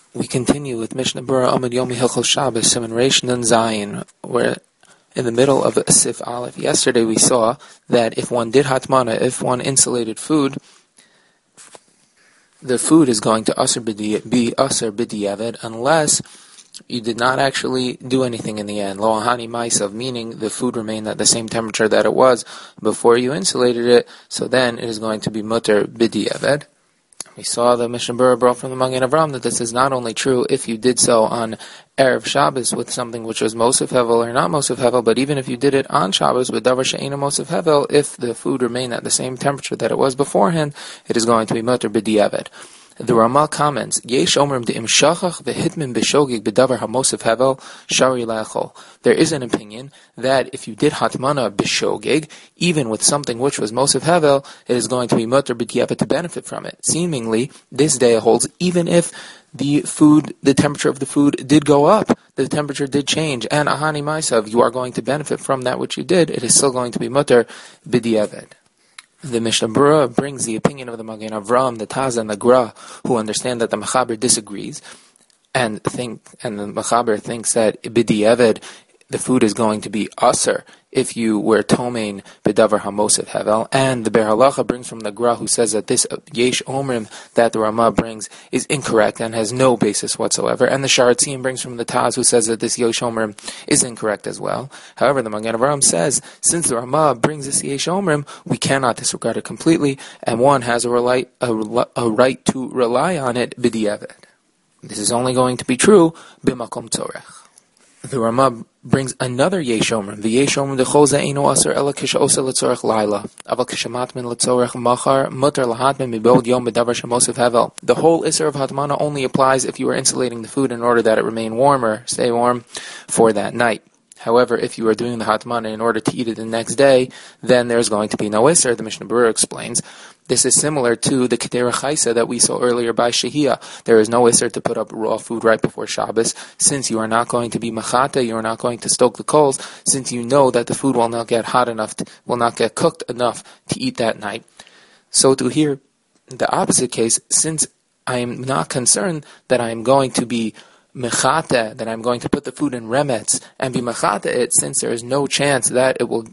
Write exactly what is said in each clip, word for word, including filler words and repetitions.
We continue with Mishnah Berurah Amud Yomi Hilchos Shabbos Siman Reish Nun Zayin, where in the middle of Sif Aleph. Yesterday we saw that if one did hatmana, if one insulated food, the food is going to asr b'di, be asr b'diavad unless you did not actually do anything in the end. Lo ahani maisav, meaning the food remained at the same temperature that it was before you insulated it, so then it is going to be mutter b'diavad. We saw the Mishnah Berurah brought from the Magen Avraham that this is not only true if you did so on Erev Shabbos with something which was Mosef Hevel or not Mosef Hevel, but even if you did it on Shabbos with Davar She'ena Mosef Hevel, if the food remained at the same temperature that it was beforehand, it is going to be mutter b'diavad. The Ramah comments, Yesh omrim de'im shachach v'hitmin b'shogig b'davar ha-mosef hevel shari la'achol. There is an opinion that if you did hatmana b'shogig, even with something which was mosef hevel, it is going to be mutter b'diavad to benefit from it. Seemingly, this day holds even if the food, the temperature of the food did go up, the temperature did change, and ahani maisav, you are going to benefit from that which you did, it is still going to be mutter b'diavad. The Mishnah Berurah brings the opinion of the Magen Avraham, the Taz, and the Gra, who understand that the Mechaber disagrees, and think, and the Mechaber thinks that b'diavad, the food is going to be aser if you were tomein b'davar hamosef hevel, and the Ber Halacha brings from the Gra, who says that this yesh omrim that the Ramah brings is incorrect and has no basis whatsoever, and the Sharatzim brings from the Taz, who says that this yesh omrim is incorrect as well. However, the Magen Avraham says, since the Ramah brings this yesh omrim, we cannot disregard it completely, and one has a, rely, a, a right to rely on it b'diavad. This is only going to be true b'makom tzorech. The Ramah brings another yesh omrim. The yesh omrim dechol ze'eino aser ela kisha osa letzorech laila. Aval kisha matmin letzorech machar mutar lahatmin mibod yom b'davar shemosef hevel. The whole iser of hatmana only applies if you are insulating the food in order that it remain warmer, stay warm, for that night. However, if you are doing the hatmana in order to eat it the next day, then there's going to be no iser. The Mishnah Berurah explains. This is similar to the Kedera Chaisa that we saw earlier by Shehiyah. There is no iser to put up raw food right before Shabbos, since you are not going to be machata, you are not going to stoke the coals, since you know that the food will not get hot enough, to, will not get cooked enough to eat that night. So to hear the opposite case, since I am not concerned that I am going to be mechata, that I'm going to put the food in remets and be mechata it, since there is no chance that it will,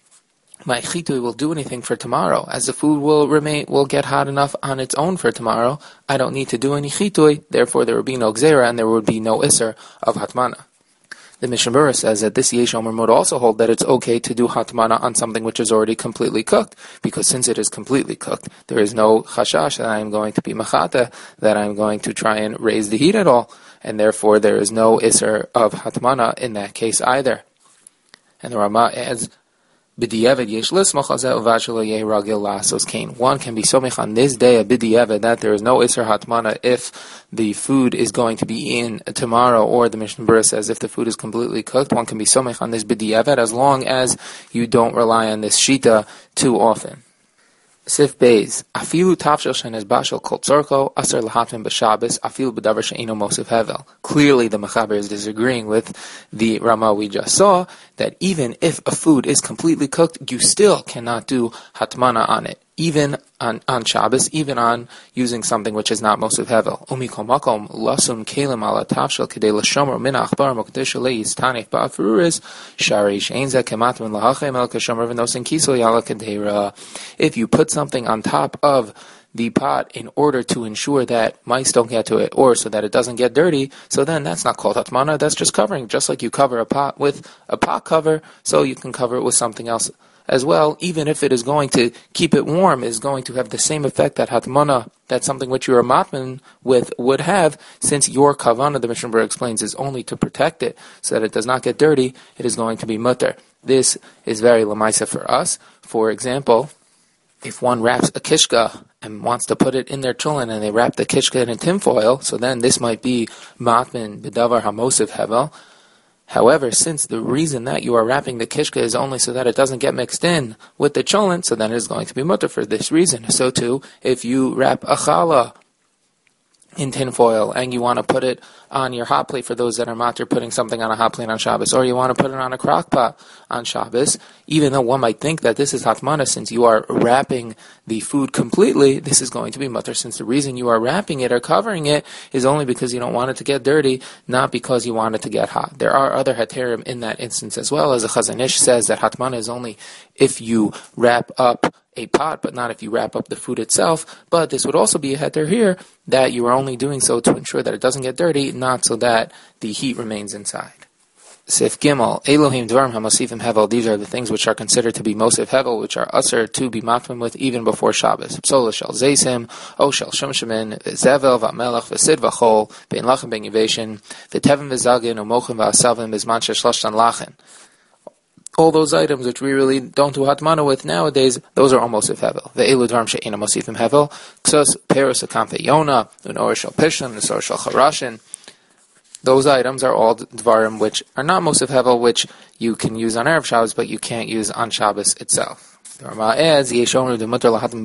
my chitui will do anything for tomorrow, as the food will remain, will get hot enough on its own for tomorrow. I don't need to do any chitui, therefore there would be no gzera and there would be no iser of hatmana. The Mishnah Berurah says that this yesh omrim would also hold that it's okay to do hatmana on something which is already completely cooked, because since it is completely cooked, there is no chashash that I am going to be machata, that I am going to try and raise the heat at all, and therefore there is no iser of hatmana in that case either. And the Ramah adds, B'diavad yesh lismach al zeh uvad shelo yeh ragil lasos kain. One can be somech on this day a b'diavad that there is no iser hatmana if the food is going to be in tomorrow, or the Mishnah Berurah says if the food is completely cooked, one can be somech on this b'diavad as long as you don't rely on this shita too often. Sif Beis, afilu tafshel shenes bashel kol tzorko aser lahatmin b'Shabbos afilu b'davar she'eno mosef hevel. Clearly, the Mechaber is disagreeing with the Ramah we just saw, that even if a food is completely cooked, you still cannot do hatmana on it, even on, on Shabbos, even on using something which is not mosef hevel. Umi kol makom lasun kelim ala tafshel kedei l'shomer min achbar mokdesh leis tanif ba'afuris shari she'en zeh kematmin lahachem el kashomer v'nosin kiso yala kedera. If you put something on top of the pot in order to ensure that mice don't get to it, or so that it doesn't get dirty, so then that's not called hatmana, that's just covering. Just like you cover a pot with a pot cover, so you can cover it with something else as well, even if it is going to keep it warm, is going to have the same effect that hatmana, that something which you are matman with, would have, since your kavanah, the Mishnah Berurah explains, is only to protect it so that it does not get dirty, it is going to be mutter. This is very lamaisa for us. For example, if one wraps a kishka and wants to put it in their chulin and they wrap the kishka in a tinfoil, so then this might be matman b'davar hamosif hevel. However, since the reason that you are wrapping the kishka is only so that it doesn't get mixed in with the cholent, so then it is going to be mutter for this reason. So too, if you wrap a challah in tinfoil, and you want to put it on your hot plate for those that are matir putting something on a hot plate on Shabbos, or you want to put it on a crock pot on Shabbos, even though one might think that this is hatmana, since you are wrapping the food completely, this is going to be mutter, since the reason you are wrapping it or covering it is only because you don't want it to get dirty, not because you want it to get hot. There are other heterim in that instance as well, as the Chazon Ish says that hatmana is only if you wrap up a pot, but not if you wrap up the food itself. But this would also be a heter here, that you are only doing so to ensure that it doesn't get dirty, not so that the heat remains inside. Sif Gimel, Elohim Dvarim HaMosifim Hevel, these are the things which are considered to be Mosif Hevel, which are usher to be matmim with even before Shabbos. Psola Shel Zaysim, O Shel Shumshimin, Zevel, Vamelach, Vasid Vachol, Bein Lachem Ben Yiveshin, V'tevim V'zagin, Umochim V'asavim, Bizman Sheshloshtan Lachen. All those items which we really don't do hatmana with nowadays, those are almost if hevel. Ve'elu dvarim she'ena mosifim hevel, ksos perus akamfe yona, unor shel pishon, nesor shel charashin. Those items are all dvarim which are not mosif hevel, which you can use on Erev Shabbos, but you can't use on Shabbos itself. The Rama adds, you are allowed to do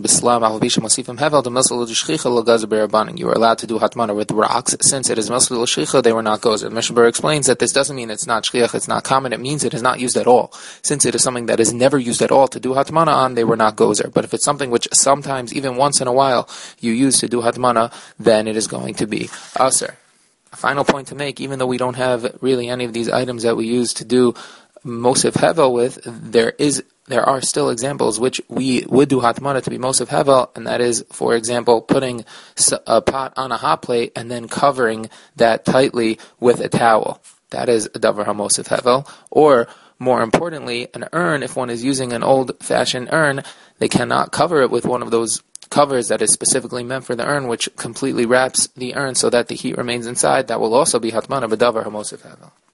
hatmana with rocks, since it is mostly l'shchicha, they were not gozer. The Mishnah Berurah explains that this doesn't mean it's not shchiach, it's not common, it means it is not used at all. Since it is something that is never used at all to do hatmana on, they were not gozer. But if it's something which sometimes, even once in a while, you use to do hatmana, then it is going to be aser. A final point to make, even though we don't have really any of these items that we use to do Mosif Hevel with, there is there are still examples which we would do hatmana to be Mosif Hevel, and that is, for example, putting a pot on a hot plate and then covering that tightly with a towel. That is a davar ha-Mosif Hevel. Or, more importantly, an urn, if one is using an old-fashioned urn, they cannot cover it with one of those covers that is specifically meant for the urn, which completely wraps the urn so that the heat remains inside. That will also be hatmana b'davar ha-Mosif Hevel.